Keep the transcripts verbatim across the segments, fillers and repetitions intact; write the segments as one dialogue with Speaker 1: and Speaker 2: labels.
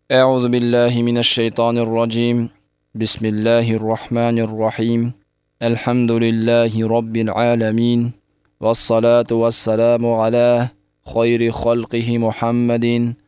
Speaker 1: أعوذ بالله من الشيطان الرجيم بسم الله الرحمن الرحيم الحمد لله رب العالمين والصلاة والسلام على خير خلقه محمد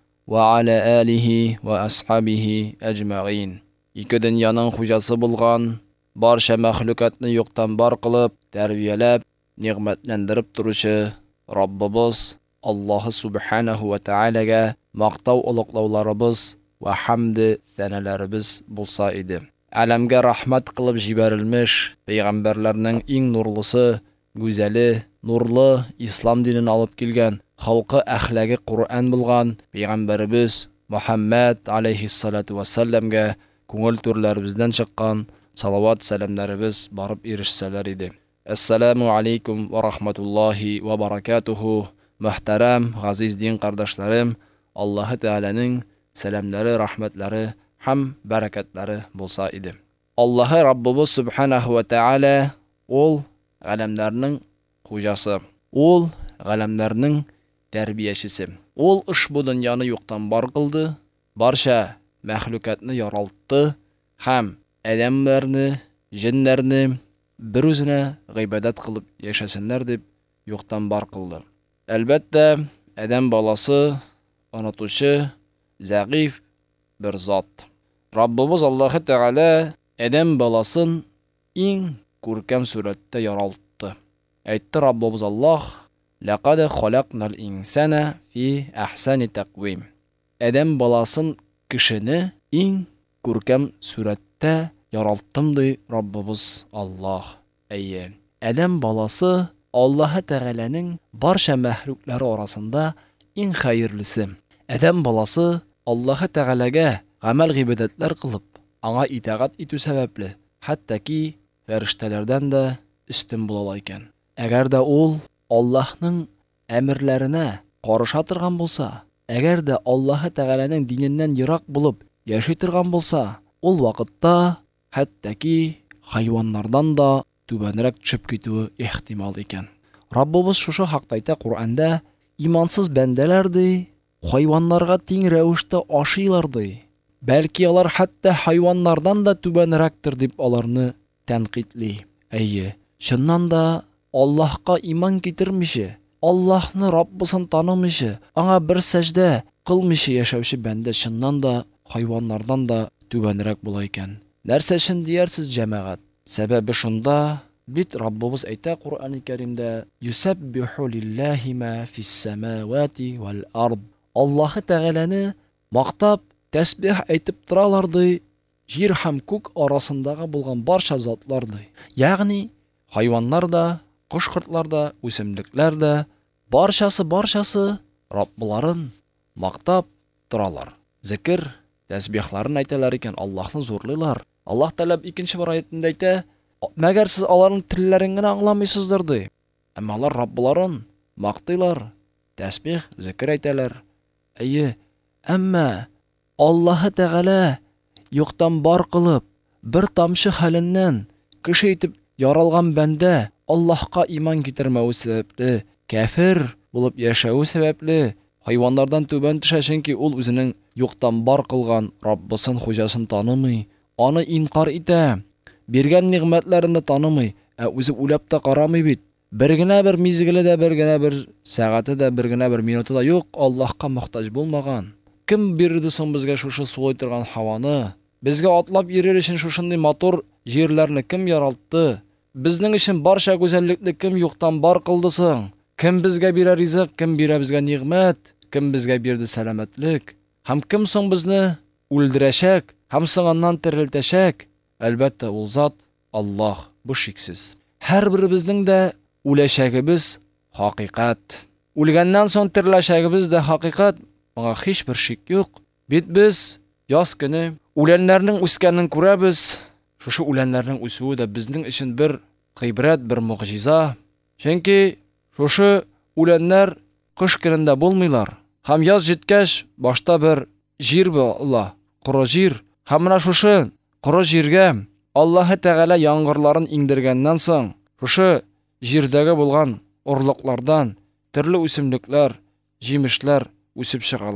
Speaker 1: وعلى آله وأصحابه أجمعين. İki dünyanın hujası bulgan, barşa mahlukatni yoqdan bar qilib, tarbiyalab, ni'matlandirib turuvchi Rabbimiz Alloh subhanahu va taolaga maqtov ulug'lovlarimiz va hamd sanalarimiz bo'lsa edi. Alamga rahmat qilib jibarilmish payg'ambarlarning eng nurlisi, go'zali, nurli islom dinini olib kelgan, xalqi axloqi Qur'on bo'lgan payg'ambarimiz Muhammad alayhissalatu vassalamga ko'ngil turlarimizdan chiqqan salovat salamlarimiz borib erishsalar edi. Assalomu alaykum va rahmatullohi va barakatuhu. Muhtaram, aziz din qardoshlarım, Alloh taolaning salamlari, rahmatlari ham barakatlari bo'lsa edi. Alloh Rabbimiz subhanahu va taala ol g'alamlarning xo'jasi, ol g'alamlarning tarbiyachisi. Ol ushbu dunyoni yo'qdan bor qildi, barcha mahlukatni yaratdi, ham odamlarni, jinlarni bir o'zine g'ibodat qilib yashasinlar deb yo'qdan bor qildi. Albatta, adam balası unutuvchi, zag'if bir zot. Rabbimiz Alloh taolo adam balasin eng ko'rkam suratda yaratdi. Aytdi Rabbimiz Alloh: "Laqad xalaqnal insana fi ahsani taqvim." Adam balasin kishini eng ko'rkam suratda yaratdim dey Rabbimiz Alloh. Ayye, adam balası Alloh taolaning barcha mahluklari orasida eng xayrlisi. Adam balası Alloh taolaga amal g'ibodatlar qilib, anga itoat etu sababli hattoki farishtalardan da ustun bo'lar ekan. Agarda ol Allohning amrlarına qarshi turgan bo'lsa, agarda Alloh taolaning dinidan yiroq bo'lib yashay turgan bo'lsa, ol vaqtda hattoki hayvonlardan da tubanroq tushib ketuvi ehtimol ekan. Rabbimiz shu haqda ayta Qur'onda: "Imonsiz bandalardi hayvonlarga teng ravishda oshiylardi. Balki ular hatto hayvonlardan da tubanroqdir" deb ularni tanqidli. Ayye, shundan da Allohga iymon keltirmishi, Allohni Robbisin tanimishi, anga bir sajda qilmishi yashovchi banda shundan da hayvonlardan da tubanroq bo'lar ekan. Narsa shin deyarsiz jamoat. Sababi shunda bit Rabbimiz ayta Qur'oni Karimda: "Yusabbihu lillahi ma fis samawati wal ard." Alloh taolani maqtab, tasbih aytib turalardi, yer ham ko'k orasindaga bo'lgan barcha zotlardi. Ya'ni hayvonlarda, qush-qurtlarda, o'simliklarda barchasi barchasi Robbilarin maqtab turalar. Zikr, tasbihlarni aytalar ekan, Allohni zo'rlaylar. Alloh taolab ikkinchi bir oyatida ayta: "Magar siz ularning tillarini anglamaysizdar" dey. Ammo ular Robbilarin maqtaylar, tasbih, zikr aytalar. Ayye, amma Alloh taolo yo'qdan bor qilib, bir tomchi halindan kishi etib yoralgan banda Allohga iymon keltirmavi sababli, kafir bo'lib yashavi sababli hayvonlardan tuban tushashinki, ul o'zining yo'qdan bor qilgan Robbisin xo'jasini tanimay, onu inkar ita, bergan ne'matlarini tanimay, o'zi ulabda qaramay bit. Birgina bir mezgilida, birgina bir soatida, birgina bir minutida yo'q, Allohga muhtoj bo'lmagan. Kim berdi so'ng bizga shu so'y turgan havoni? Bizga otlab yerir uchun shunday motor yerlarni kim yaratdi? Bizning uchun barcha go'zallikni kim yo'qdan bor qildi so'ng? Kim bizga berar rizq, kim berar bizga ne'mat, kim bizga berdi salomatlik? Ham kim so'ng bizni o'ldirashak, ham so'ngandan tiriltashak? Albatta ul zot Alloh, bu shiksiz. Har birimizning da o'lashagimiz haqiqat. O'lgandan so'ng tirilashagimiz da haqiqat. Bunga hech bir shik yo'q. Bit biz yoz kuni o'lanlarning o'sganini ko'ramiz. Shu o'lanlarning o'suvi da bizning uchun bir g'ibrat, bir mu'jiza. Chunki shu o'lanlar qish kunida bo'lmaylar. Ham yoz jetkash boshda bir yer bo'lar, qora yer. Hamma shu qora yerga Alloh taolo yomg'irlarini indirgandan so'ng, shu yerdagi bo'lgan urliqlardan turli o'simliklar, jemishlar o'sib chiqalar.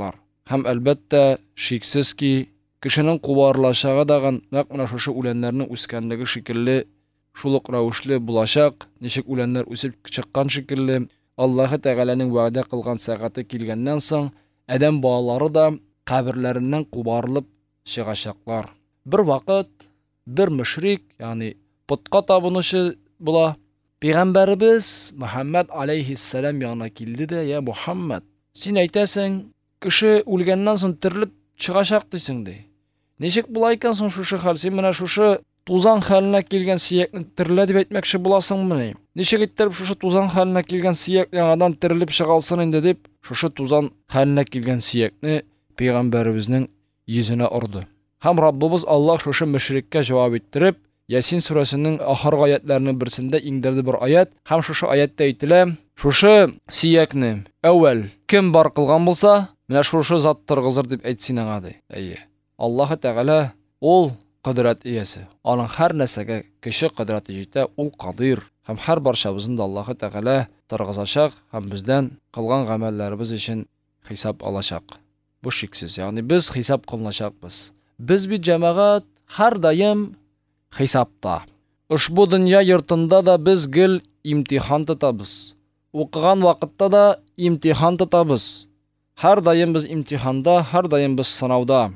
Speaker 1: Һәм әлбәттә шиксезки кешенең кубарлашагы даган нәкъ менә шушы үләннәрнең үскәнлеге шикелле шул ук рәвешле булачак, ничек үләннәр үсеп чыккан шикелле, Аллаһы Тәгаләнең вәгъдә кылган сәгате килгәннән соң адәм балалары да каберләреннән кубарылып чыгачаклар. Бер вакыт бер мөшрик, ягъни путка табынучы була. Пәйгамбәрбез Мөхәммәд алейхиссалам янына килде дә: "Я Мөхәммәд, син әйтәсең, кеше үлгәннән соң тирилеп чыгачак дисең ди. Ничек була икән соң шушы хәл? Син менә шушы тузан хәленә килгән сөякне тирилә дип әйтмәкче буласыңмы? Ничек иттереп шушы тузан хәленә килгән сөяк яңадан тирилеп чыгалсын инде?" дип, шушы тузан хәленә килгән сөякне Пәйгамбәрбезнең йөзенә орды. Һәм Раббыбыз Аллаһ шушы мөшриккә җавап иттереп, Ясин сүрәсенең ахыргы аятларының берсендә иңдерде бер аят, һәм шушы аятта әйтелә: "Шушы сөякне әүвәл кем бар кылган булса, менә шушы зат торгызыр" дип әйтсин аңа ди. Әйе. Аллаһы Тәгалә ул кудрат иясе. Аның һәр нәрсәгә кеше кудраты җитә, ул кадир. Һәм һәр барчабызны да Аллаһы Тәгалә торгызачак һәм бездән кылган гамәлләребез өчен хисап алачак. Бу шиксез, ягъни без хисап кылыначакбыз. Без бит җәмәгать һәр даим хисапта. Ушбу дөнья йортында да без гел имтихан тотабыз. Укыган вакытта да имтихан тотабыз. Һәр даим без имтиханда, һәр даим без сынауда.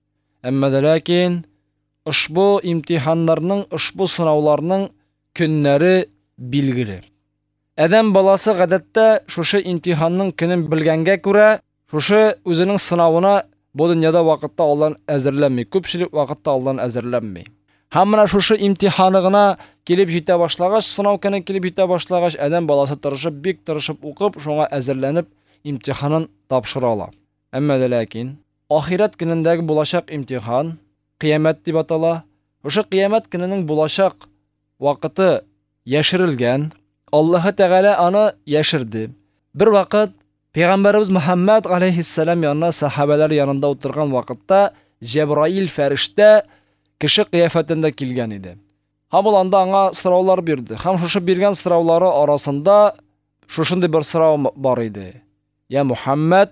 Speaker 1: Әмма дә ләкин ушбу имтиханнарның, ушбу сынауларның көннәре билгеле. Адәм баласы гадәттә шушы имтиханның көнен белгәнгә күрә, шушы үзенең сынавына бу дөньяда вакытта алдан әзерләнми, күпчелек вакытта алдан әзерләнми. Һәм менә шушы имтиханы гына килеп җитә башлагач, сынау көне килеп җитә башлагач, адәм баласы тырышып, бик тырышып укып, шуңа әзерләнеп имтиханын тапшыра ала. Әмма дә ләкин ахират көнендәге булачак имтихан кыямәт дип атала. Шушы кыямәт көненең булачак вакыты яшерелгән. Аллаһы Тәгалә аны яшерде. Бер вакыт Пәйгамбәрбез Мөхәммәд алейхиссалам янына сахабалар янында утырган вакытта Җәбраил фәрештә кеше кыяфәтендә килгән иде. Һәм ул анда аңа сораулар бирде. Һәм шушы биргән сораулары арасында шушындый бер сорау бар иде: "Я Мөхәммәд,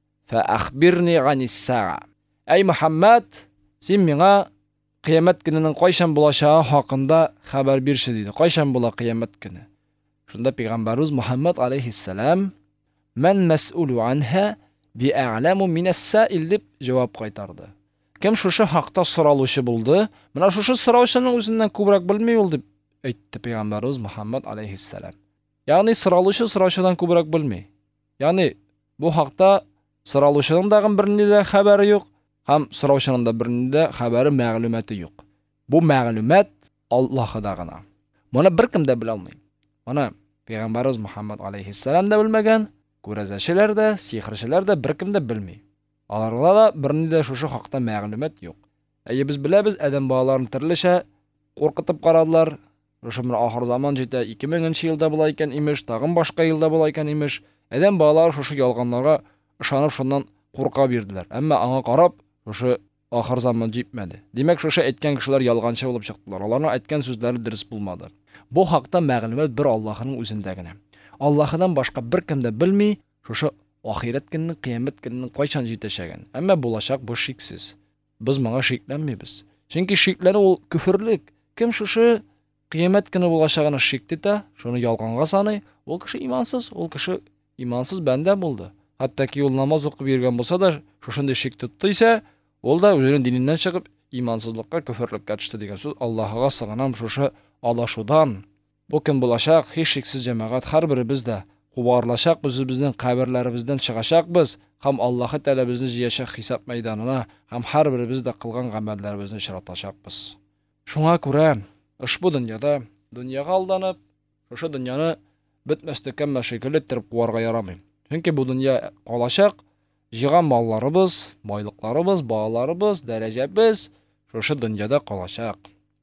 Speaker 1: фәәхбирни ганис-саа." Әй Мөхәммәд, син миңа кыямәт көненең кайчан булачагы хакында хәбәр бирче диде. Кайчан була кыямәт көне? Шунда Пәйгамбәрбез Мөхәммәд алейхиссалам: "Мен мәс'улу анха би'а'ламу минас-саил" дип җавап кайтарды. Кем шушы хакта соралучы булды? Менә шушы сораучының үзеннән күбрәк белми ул дип әйтте Пәйгамбәрбез Мөхәммәд алейхиссалам. Ягъни сораучы сораучыдан күбрәк белми. Ягъни бу хакта сораучының да бернинди дә хәбәре юк, һәм сораучының да бернинди дә хәбәре, мәгълүматы юк. Бу мәгълүмат Аллаһыда гына. Моны беркем дә белә алмый. Моны Пәйгамбәрбез Мөхәммәд алейхиссалам да белмәгән, күрәзәчеләр дә, сихерчеләр дә беркем дә белми. Аларга да бернинди дә шушы хакта мәгълүмат юк. Әйе, без беләбез, адәм балаларын төрлечә куркытып карадылар. Шушы менә ахыр заман җитә, ике меңенче елда була икән имеш, тагын башка елда була икән имеш. Адәм балалары шушы ялганнарга ышанып шуннан курка бирделәр. Әмма аңа карап, шушы ахыр заман җитмәде. Димәк, шушы әйткән кешеләр ялганчы булып чыктылар. Аларның әйткән сүзләре дөрес булмады. Бу хакта мәгълүмат бер Аллаһның үзендә генә. Аллаһыдан башка беркем дә белми шушы ахират көненең, кыямәт көненең кайчан җитәчәген. Әмма булачак бу шиксез. Без моңа шикләнмибез. Чөнки шикләнү ул күферлек. Кем шушы кыямәт көне булачагын шик итә, шуны ялганга саный, ул кеше имансыз, ул кеше имансыз бәндә булды. Хәтта ки ул намаз укып йөргән булса да, шушындый шик тоттыйса, ул да үзенең диненнән чыгып имансызлыкка, күферлеккә төште дигән сүз. Аллаһыга сыгынам шушы алашудан. Бу көн булачак, һич шиксез җәмәгать, һәрберебез дә кубарлашак, үзебезнең каберләребездән чыгачакбыз, һәм Аллаһы Тәгалә безне җыячак хисап мәйданына, һәм һәрберебез дә кылган гамәлләребезне чыратачакбыз. Шуңа күрә ушбу дөньяда, дөньяга алданып, шушы дөньяны бетмәс-төкәнмәс шикелле иттереп куарга ярамый. Чөнки бу дөнья калачак, җыган малларыбыз, байлыкларыбыз, балаларыбыз, дәрәҗәбез шушы дөньяда калачак.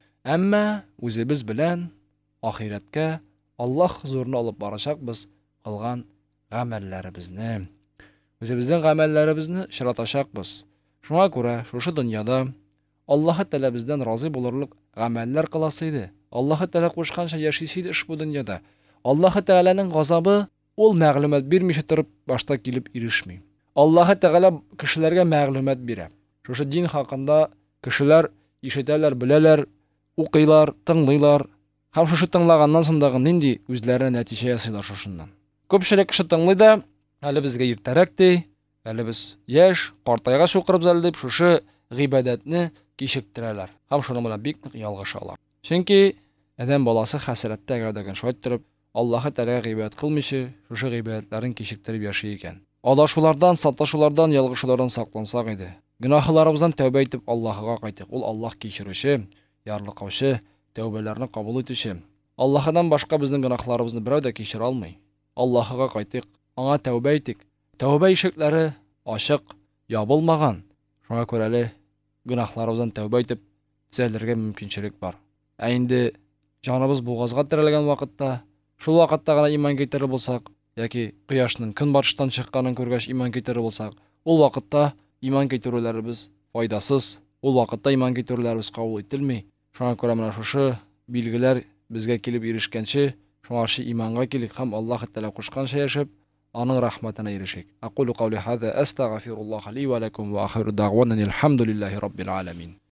Speaker 1: Әмма үзебез белән ахираткә, Аллаһ хузурына алып барачакбыз кылган гамәлләребезне. Үзебезнең гамәлләребезне чыратачакбыз. Шуңа күрә шушы дөньяда Аллаһы Тәгалә бездән разый булырлык гамәлләр кыласы иде. Аллаһы Тәгалә кушканча яшисе иде ушбу дөньяда. Аллаһы Тәгаләнең газабы ул мәгълүмат бирмичә торып башта килеп ирешми. Аллаһы Тәгалә кешеләргә мәгълүмат бирә. Шушы дин хакында кешеләр ишетәләр, беләләр, укыйлар, тыңлыйлар. Һәм шушы тыңлаганнан соң дагы нинди үзләренә нәтиҗә ясыйлар шушыннан. Күпчелек кеше тыңлый да, әле безгә иртәрәк ди, әле без яшь, картайгач укырбыз әле дип шушы гыйбадәтне кичектерәләр. Һәм шуның белән бик нык ялгышалар. Чөнки адәм баласы хәсрәттә әгәрдәгән шайтырып, Аллаһы Тәгаләгә гыйбадәт кылмыйчы, шушы гыйбадәтләрен кичектереп яши икән. Адашулардан, саташулардан, ялгышулардан саклансак иде. Гөнаһларыбыздан тәүбә итеп Аллаһыга кайтыйк. Ул Аллаһ кичерүче, ярлыкаучы, тәүбәләрне кабул итүче. Аллаһыдан башка безнең гөнаһларыбызны берәү дә кичерә алмый. Аллаһыга кайтыйк, аңа тәүбә итик. Тәүбә ишекләре ачык, ябылмаган. Шуңа күрә әле гөнаһларыбыздан тәүбә итеп төзәлергә мөмкинчелек бар. Ә инде җаныбыз бугазга терәлгән вакытта, шул вакытта гына иман китерер булсак, яки кояшның көнбатыштан чыкканын күргәч иман китерер булсак, ул вакытта иман китерүләребез файдасыз, ул вакытта иман китерүләребез кабул ителми. Шуңа күрә менә шушы билгеләр безгә килеп ирешкәнче, шуңарчы иманга килик һәм Аллаһ Тәгалә кушканча яшәп, аның рәхмәтенә ирешик. Aqulu qawli hadha astaghfirullah li wa lakum wa akhiru da'wana alhamdulillahi rabbil alamin.